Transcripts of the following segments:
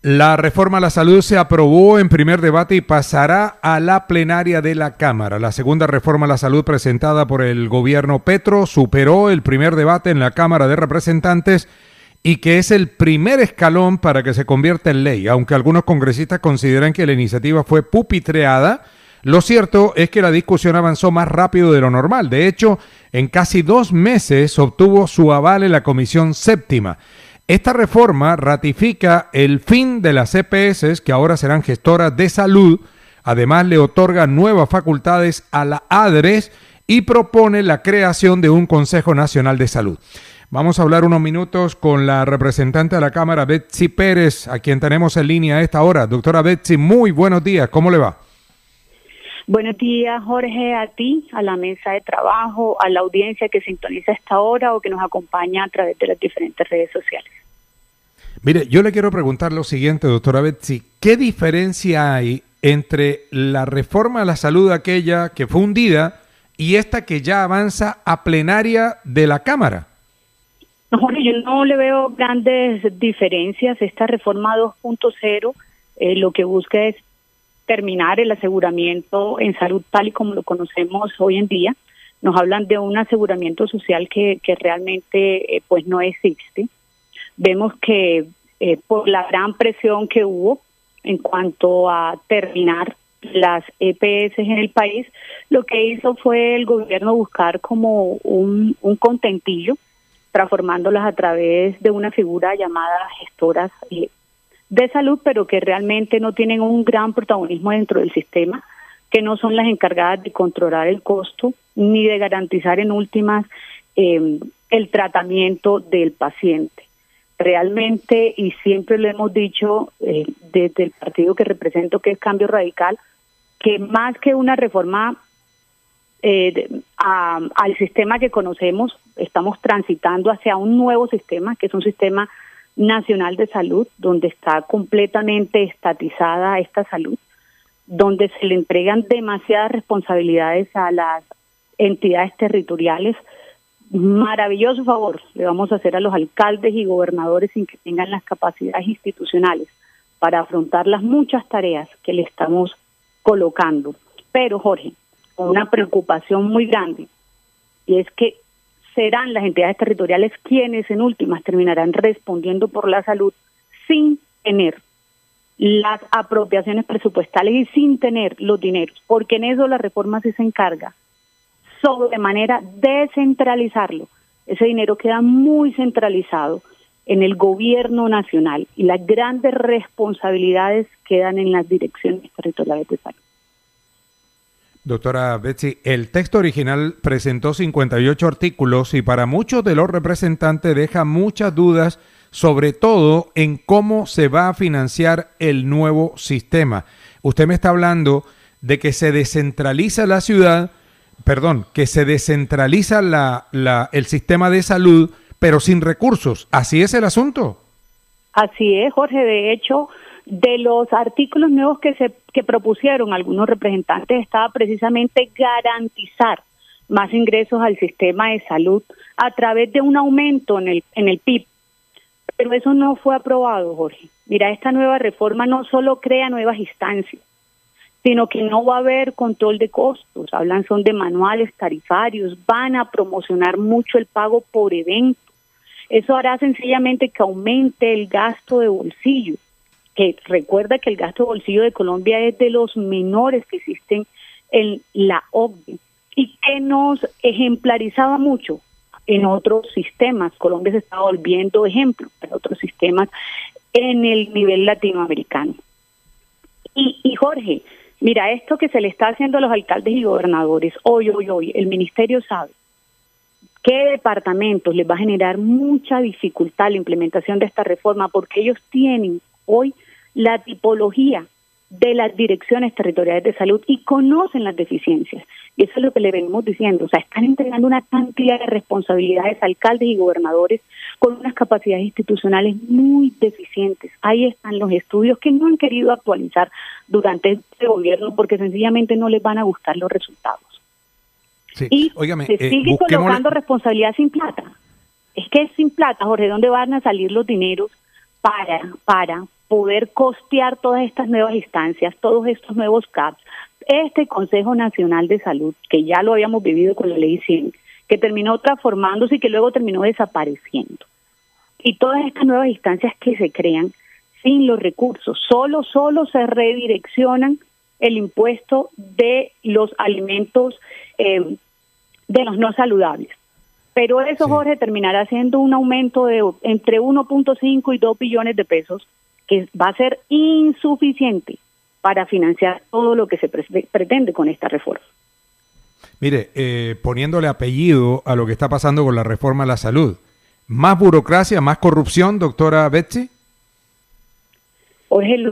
La reforma a la salud se aprobó en primer debate y pasará a la plenaria de la Cámara. La segunda reforma a la salud presentada por el gobierno Petro superó el primer debate en la Cámara de Representantes y que es el primer escalón para que se convierta en ley. Aunque algunos congresistas consideran que la iniciativa fue pupitreada, lo cierto es que la discusión avanzó más rápido de lo normal. De hecho, en casi 2 meses obtuvo su aval en la Comisión Séptima. Esta reforma ratifica el fin de las EPS, que ahora serán gestoras de salud. Además, le otorga nuevas facultades a la ADRES y propone la creación de un Consejo Nacional de Salud. Vamos a hablar unos minutos con la representante de la Cámara, Betsy Pérez, a quien tenemos en línea a esta hora. Doctora Betsy, muy buenos días. ¿Cómo le va? Buenos días, Jorge, a ti, a la mesa de trabajo, a la audiencia que sintoniza a esta hora o que nos acompaña a través de las diferentes redes sociales. Mire, yo le quiero preguntar lo siguiente, doctora Betsy. ¿Qué diferencia hay entre la reforma a la salud aquella que fue hundida y esta que ya avanza a plenaria de la Cámara? No, Jorge, yo no le veo grandes diferencias. Esta reforma 2.0 lo que busca es terminar el aseguramiento en salud tal y como lo conocemos hoy en día. Nos hablan de un aseguramiento social que realmente pues no existe. Vemos que por la gran presión que hubo en cuanto a terminar las EPS en el país, lo que hizo fue el gobierno buscar como un contentillo, transformándolas a través de una figura llamada gestoras de salud, pero que realmente no tienen un gran protagonismo dentro del sistema, que no son las encargadas de controlar el costo ni de garantizar en últimas el tratamiento del paciente. Realmente, y siempre lo hemos dicho desde el partido que represento, que es Cambio Radical, que más que una reforma al sistema que conocemos, estamos transitando hacia un nuevo sistema, que es un sistema nacional de salud, donde está completamente estatizada esta salud, donde se le entregan demasiadas responsabilidades a las entidades territoriales. Maravilloso favor le vamos a hacer a los alcaldes y gobernadores sin que tengan las capacidades institucionales para afrontar las muchas tareas que le estamos colocando. Pero, Jorge, con una preocupación muy grande, y es que serán las entidades territoriales quienes en últimas terminarán respondiendo por la salud sin tener las apropiaciones presupuestales y sin tener los dineros, porque en eso la reforma sí se encarga, de manera descentralizarlo. Ese dinero queda muy centralizado en el gobierno nacional y las grandes responsabilidades quedan en las direcciones territoriales de salud. Doctora Betsy, el texto original presentó 58 artículos y para muchos de los representantes deja muchas dudas, sobre todo en cómo se va a financiar el nuevo sistema. Usted me está hablando de que se descentraliza la ciudad, que se descentraliza el sistema de salud, pero sin recursos. ¿Así es el asunto? Así es, Jorge. De hecho, de los artículos nuevos que propusieron algunos representantes estaba precisamente garantizar más ingresos al sistema de salud a través de un aumento en el PIB. Pero eso no fue aprobado, Jorge. Mira, esta nueva reforma no solo crea nuevas instancias, sino que no va a haber control de costos. Hablan son de manuales tarifarios, van a promocionar mucho el pago por evento. Eso hará sencillamente que aumente el gasto de bolsillo, que recuerda que el gasto de bolsillo de Colombia es de los menores que existen en la OCDE y que nos ejemplarizaba mucho en otros sistemas. Colombia se está volviendo ejemplo en otros sistemas en el nivel latinoamericano. Y Jorge, mira, esto que se le está haciendo a los alcaldes y gobernadores, hoy, el ministerio sabe qué departamentos les va a generar mucha dificultad la implementación de esta reforma, porque ellos tienen hoy la tipología de las direcciones territoriales de salud y conocen las deficiencias. Y eso es lo que le venimos diciendo. O sea, están entregando una cantidad de responsabilidades a alcaldes y gobernadores con unas capacidades institucionales muy deficientes. Ahí están los estudios que no han querido actualizar durante este gobierno porque sencillamente no les van a gustar los resultados. Sí. Y Óigame, se sigue colocando responsabilidad sin plata. Es que es sin plata, Jorge. ¿Dónde van a salir los dineros para poder costear todas estas nuevas instancias, todos estos nuevos CAPs, este Consejo Nacional de Salud, que ya lo habíamos vivido con la Ley 100, que terminó transformándose y que luego terminó desapareciendo. Y todas estas nuevas instancias que se crean sin los recursos, solo se redireccionan el impuesto de los alimentos de los no saludables. Pero eso, sí, Jorge, terminará siendo un aumento de entre 1.5 y 2 billones de pesos, que va a ser insuficiente para financiar todo lo que se pretende con esta reforma. Mire, poniéndole apellido a lo que está pasando con la reforma a la salud, ¿más burocracia, más corrupción, doctora Betsy? Jorge,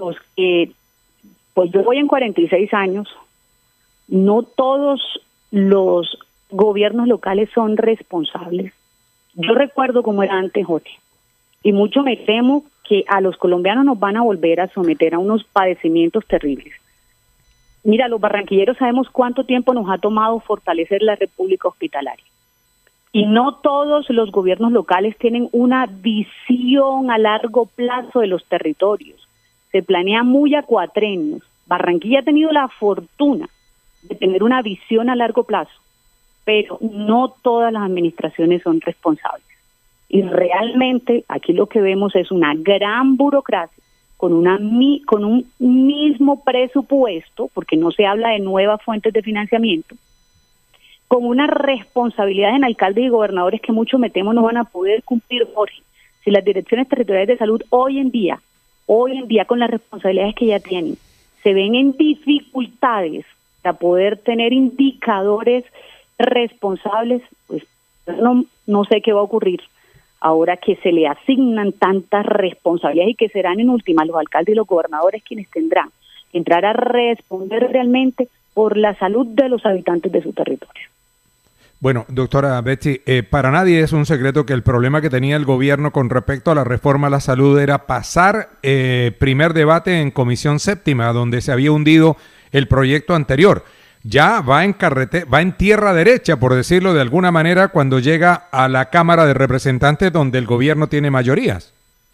pues yo voy en 46 años, no todos los gobiernos locales son responsables. Yo recuerdo cómo era antes, Jorge, y mucho me temo que a los colombianos nos van a volver a someter a unos padecimientos terribles. Mira, los barranquilleros sabemos cuánto tiempo nos ha tomado fortalecer la República Hospitalaria. Y no todos los gobiernos locales tienen una visión a largo plazo de los territorios. Se planea muy a cuatrenios. Barranquilla ha tenido la fortuna de tener una visión a largo plazo, pero no todas las administraciones son responsables. Y realmente aquí lo que vemos es una gran burocracia con un mismo presupuesto, porque no se habla de nuevas fuentes de financiamiento, con una responsabilidad en alcaldes y gobernadores que mucho me temo no van a poder cumplir, Jorge. Si las direcciones territoriales de salud hoy en día con las responsabilidades que ya tienen, se ven en dificultades para poder tener indicadores responsables, pues no sé qué va a ocurrir ahora que se le asignan tantas responsabilidades y que serán en última los alcaldes y los gobernadores quienes tendrán que entrar a responder realmente por la salud de los habitantes de su territorio. Bueno, doctora Betsy, para nadie es un secreto que el problema que tenía el gobierno con respecto a la reforma a la salud era pasar primer debate en Comisión Séptima, donde se había hundido el proyecto anterior. Ya va en tierra derecha, por decirlo de alguna manera, cuando llega a la Cámara de Representantes, donde el gobierno tiene mayorías.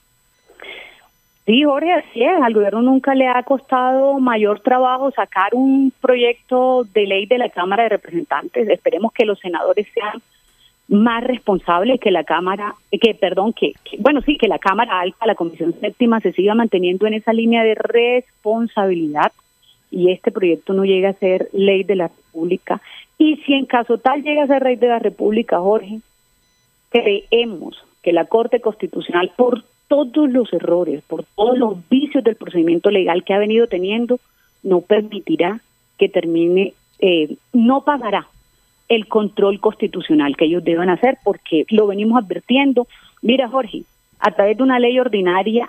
Sí, Jorge, así es. Al gobierno nunca le ha costado mayor trabajo sacar un proyecto de ley de la Cámara de Representantes. Esperemos que los senadores sean más responsables, que la Cámara, que la Cámara Alta, la Comisión Séptima, se siga manteniendo en esa línea de responsabilidad y este proyecto no llegue a ser ley de la República. Y si en caso tal llega a ser ley de la República, Jorge, creemos que la Corte Constitucional, por todos los errores, por todos los vicios del procedimiento legal que ha venido teniendo, no permitirá que termine, no pagará el control constitucional que ellos deben hacer, porque lo venimos advirtiendo. Mira, Jorge, a través de una ley ordinaria,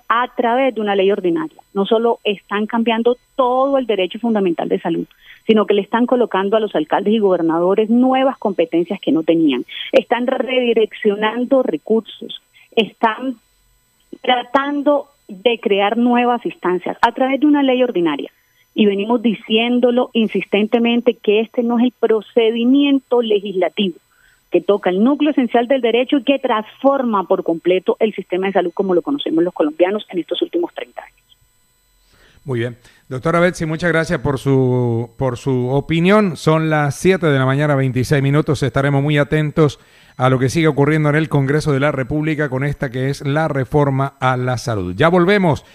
no solo están cambiando todo el derecho fundamental de salud, sino que le están colocando a los alcaldes y gobernadores nuevas competencias que no tenían. Están redireccionando recursos, están tratando de crear nuevas instancias a través de una ley ordinaria. Y venimos diciéndolo insistentemente que este no es el procedimiento legislativo que toca el núcleo esencial del derecho y que transforma por completo el sistema de salud como lo conocemos los colombianos en estos últimos 30 años. Muy bien. Doctora Betsy, muchas gracias por su opinión. Son las 7 de la mañana, 26 minutos. Estaremos muy atentos a lo que sigue ocurriendo en el Congreso de la República con esta que es la reforma a la salud. Ya volvemos.